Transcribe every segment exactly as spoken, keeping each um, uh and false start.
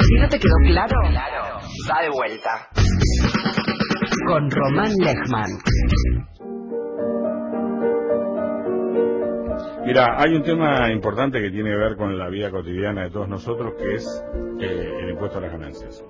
Si no te quedó claro, da de vuelta. Con Román Lechman. Mira, hay un tema importante que tiene que ver con la vida cotidiana de todos nosotros, que es eh, el impuesto a las ganancias.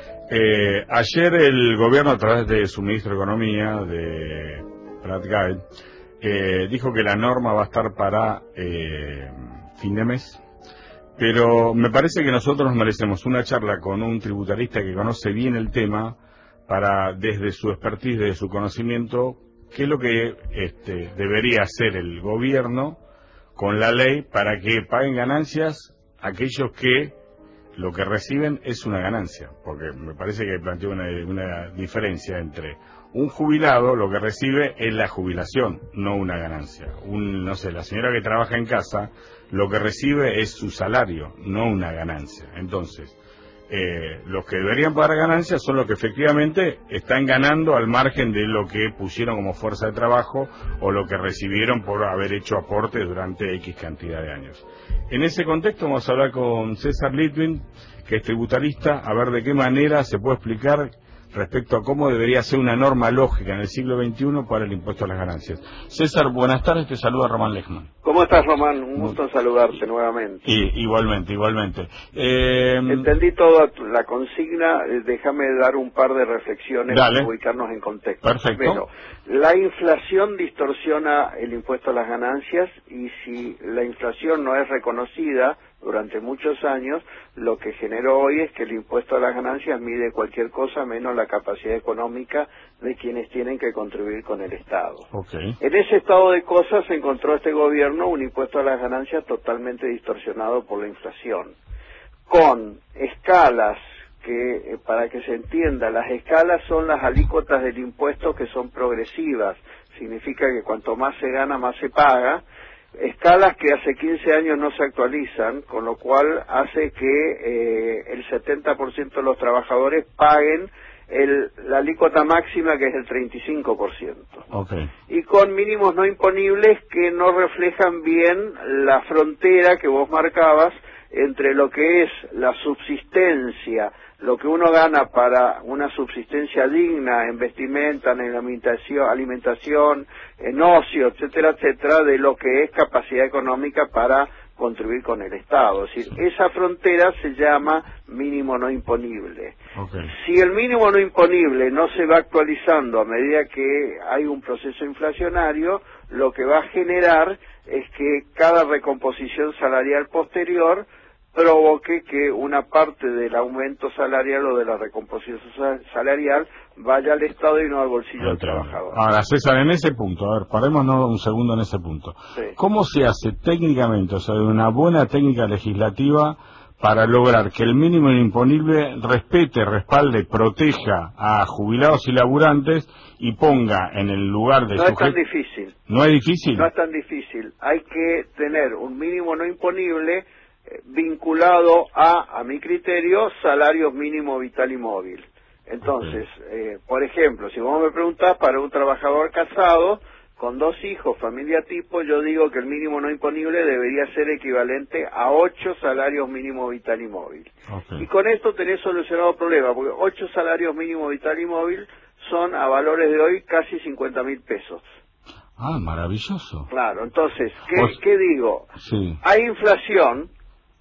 Eh, ayer el gobierno, a través de su ministro de Economía, de Prat Gai, eh, dijo que la norma va a estar para eh, fin de mes, pero me parece que nosotros merecemos una charla con un tributarista que conoce bien el tema, para, desde su expertise, desde su conocimiento, qué es lo que este, debería hacer el gobierno con la ley para que paguen ganancias aquellos que lo que reciben es una ganancia, porque me parece que plantea una, una diferencia entre un jubilado, lo que recibe es la jubilación, no una ganancia. Un, no sé, la señora que trabaja en casa, lo que recibe es su salario, no una ganancia. Entonces, eh, los que deberían pagar ganancias son los que efectivamente están ganando al margen de lo que pusieron como fuerza de trabajo o lo que recibieron por haber hecho aporte durante X cantidad de años. En ese contexto vamos a hablar con César Litwin, que es tributarista, a ver de qué manera se puede explicar respecto a cómo debería ser una norma lógica en el siglo veintiuno para el impuesto a las ganancias. César, buenas tardes, te saluda Román Lechman. ¿Cómo estás, Román? Un gusto en saludarte nuevamente. Y, igualmente, igualmente. Eh... Entendí toda la consigna, déjame dar un par de reflexiones Dale. para ubicarnos en contexto. Perfecto. Primero, la inflación distorsiona el impuesto a las ganancias y si la inflación no es reconocida durante muchos años, lo que generó hoy es que el impuesto a las ganancias mide cualquier cosa menos la capacidad económica de quienes tienen que contribuir con el Estado. Okay. En ese estado de cosas se encontró este gobierno un impuesto a las ganancias totalmente distorsionado por la inflación, con escalas que, para que se entienda, las escalas son las alícuotas del impuesto que son progresivas, significa que cuanto más se gana, más se paga, escalas que hace quince años no se actualizan, con lo cual hace que eh, el setenta por ciento de los trabajadores paguen el, la alícuota máxima, que es el treinta y cinco por ciento. Okay. Y con mínimos no imponibles que no reflejan bien la frontera que vos marcabas entre lo que es la subsistencia, lo que uno gana para una subsistencia digna en vestimenta, en alimentación, alimentación, en ocio, etcétera, etcétera, de lo que es capacidad económica para contribuir con el Estado. Es decir, esa frontera se llama mínimo no imponible. Okay. Si el mínimo no imponible no se va actualizando a medida que hay un proceso inflacionario, lo que va a generar es que cada recomposición salarial posterior provoque que una parte del aumento salarial o de la recomposición salarial vaya al Estado y no al bolsillo del trabajador. Ahora, César, en ese punto, a ver, parémonos un segundo en ese punto. Sí. ¿Cómo se hace técnicamente, o sea, de una buena técnica legislativa para lograr que el mínimo imponible respete, respalde, proteja a jubilados y laburantes y ponga en el lugar de No sujeto... es tan difícil. ¿No es difícil? No es tan difícil. Hay que tener un mínimo no imponible vinculado a, a mi criterio, salarios mínimo vital y móvil. Entonces, okay. eh, por ejemplo, si vos me preguntás para un trabajador casado, con dos hijos, familia tipo, yo digo que el mínimo no imponible debería ser equivalente a ocho salarios mínimo vital y móvil. Okay. Y con esto tenés solucionado el problema, porque ocho salarios mínimo vital y móvil son a valores de hoy casi cincuenta mil pesos. Ah, maravilloso. Claro, entonces, ¿qué, Vos... ¿qué digo? Sí. Hay inflación,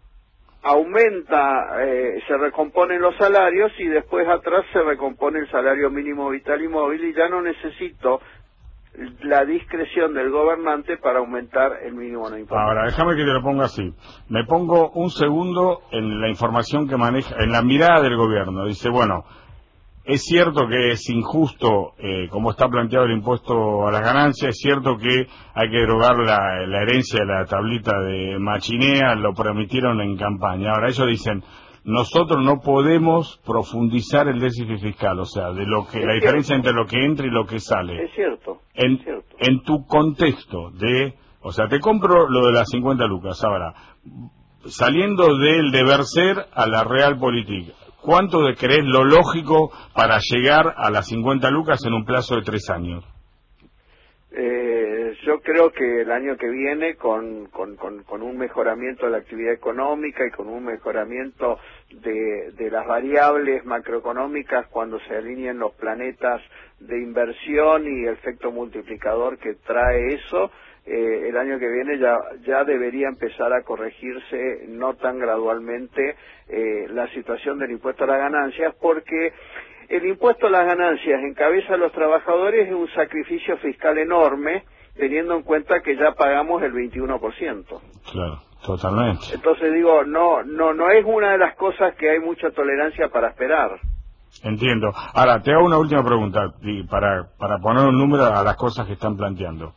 aumenta, eh, se recomponen los salarios y después atrás se recompone el salario mínimo vital y móvil y ya no necesito la discreción del gobernante para aumentar el mínimo no imponible. Ahora, déjame que te lo ponga así. Me pongo un segundo en la información que maneja, en la mirada del gobierno. Dice, bueno, es cierto que es injusto, eh, como está planteado el impuesto a las ganancias, es cierto que hay que derogar la, la herencia de la tablita de Machinea, lo prometieron en campaña. Ahora ellos dicen, nosotros no podemos profundizar el déficit fiscal, o sea, de lo que es la cierto. diferencia entre lo que entra y lo que sale. Es cierto, en, es cierto. En tu contexto de, o sea, te compro lo de las cincuenta lucas, ahora, saliendo del deber ser a la realpolitik, ¿cuánto de crees lo lógico para llegar a las cincuenta lucas en un plazo de tres años? Eh, yo creo que el año que viene, con, con, con, con un mejoramiento de la actividad económica y con un mejoramiento de, de las variables macroeconómicas cuando se alineen los planetas de inversión y el efecto multiplicador que trae eso, eh, el año que viene ya, ya debería empezar a corregirse no tan gradualmente eh, la situación del impuesto a las ganancias, porque el impuesto a las ganancias en cabeza de los trabajadores es un sacrificio fiscal enorme, teniendo en cuenta que ya pagamos el veintiuno por ciento. Claro, totalmente. Entonces digo, no, no, no es una de las cosas que hay mucha tolerancia para esperar. Entiendo. Ahora, te hago una última pregunta, y para, para poner un número a las cosas que están planteando.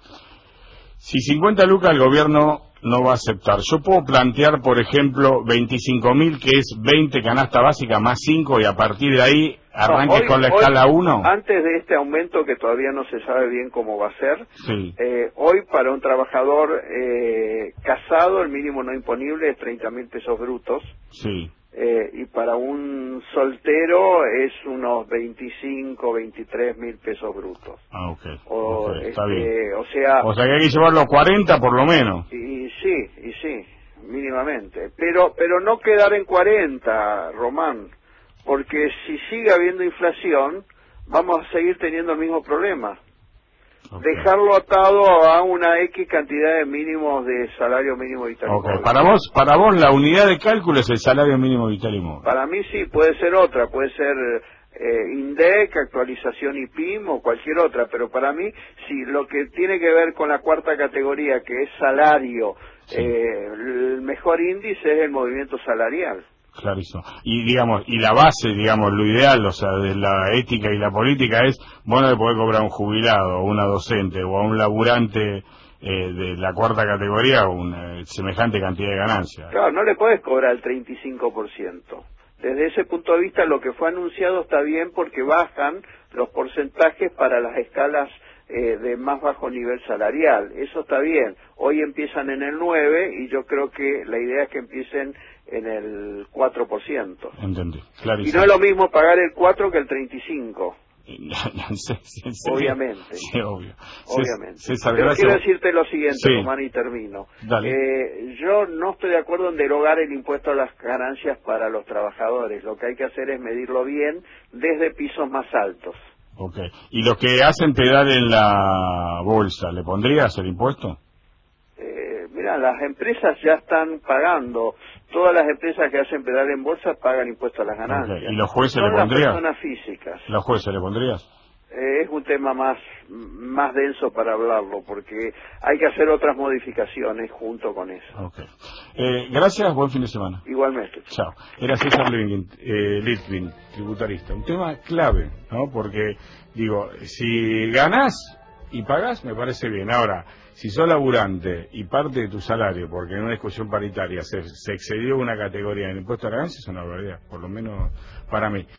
Si cincuenta lucas el gobierno no va a aceptar, yo puedo plantear, por ejemplo, veinticinco mil, que es veinte canasta básica más cinco, y a partir de ahí arranques no, con la hoy, escala uno. Antes de este aumento, que todavía no se sabe bien cómo va a ser, sí. eh, hoy para un trabajador eh, casado el mínimo no imponible es treinta mil pesos brutos. Sí. Eh, y para un soltero es unos veinticinco, veintitrés mil pesos brutos. Ah, ok. O, okay está este, bien. O sea, o sea que hay que llevarlo a cuarenta por lo menos. Y, y sí, y sí, mínimamente. Pero, pero no quedar en cuarenta, Román, porque si sigue habiendo inflación, vamos a seguir teniendo el mismo problema. Okay. Dejarlo atado a una X cantidad de mínimos de salario mínimo vital y móvil. Okay. Para vos, para vos la unidad de cálculo es el salario mínimo vital y móvil. Para mí sí, puede ser otra, puede ser eh, INDEC, actualización I P I M o cualquier otra, pero para mí sí, lo que tiene que ver con la cuarta categoría, que es salario, sí. eh, el mejor índice es el movimiento salarial. Clarísimo. Y digamos, y la base, digamos, lo ideal, o sea, de la ética y la política es, bueno, de poder cobrar a un jubilado, o una docente, o a un laburante eh, de la cuarta categoría una semejante cantidad de ganancias. Claro, no le puedes cobrar el treinta y cinco por ciento. Desde ese punto de vista, lo que fue anunciado está bien porque bajan los porcentajes para las escalas eh, de más bajo nivel salarial. Eso está bien. Hoy empiezan en el nueve y yo creo que la idea es que empiecen en el cuatro por ciento. Entendí, clarísimo. Y no es lo mismo pagar el cuatro que el treinta y cinco. sí, sí, sí, obviamente. Sí, obvio. Obviamente. César, Pero gracias. quiero decirte lo siguiente, sí. Román, y termino. Dale. Eh, yo no estoy de acuerdo en derogar el impuesto a las ganancias para los trabajadores. Lo que hay que hacer es medirlo bien desde pisos más altos. Ok. ¿Y los que hacen pedal en la bolsa, le pondrías el impuesto? Eh, mira, las empresas ya están pagando. Todas las empresas que hacen pedal en bolsa pagan impuesto a las ganancias. Okay. ¿Y los jueces Son le pondrías? Son las personas físicas. ¿Los jueces le pondrías? Eh, es un tema más más denso para hablarlo, porque hay que hacer otras modificaciones junto con eso. Okay. Eh, gracias, buen fin de semana. Igualmente. Chao. Era César Litvin, eh, Litvin, tributarista. Un tema clave, ¿no? Porque, digo, si ganás y pagás, me parece bien. Ahora, si sos laburante y parte de tu salario, porque en una discusión paritaria se, se excedió una categoría en el impuesto a la ganancia, es una barbaridad, por lo menos para mí.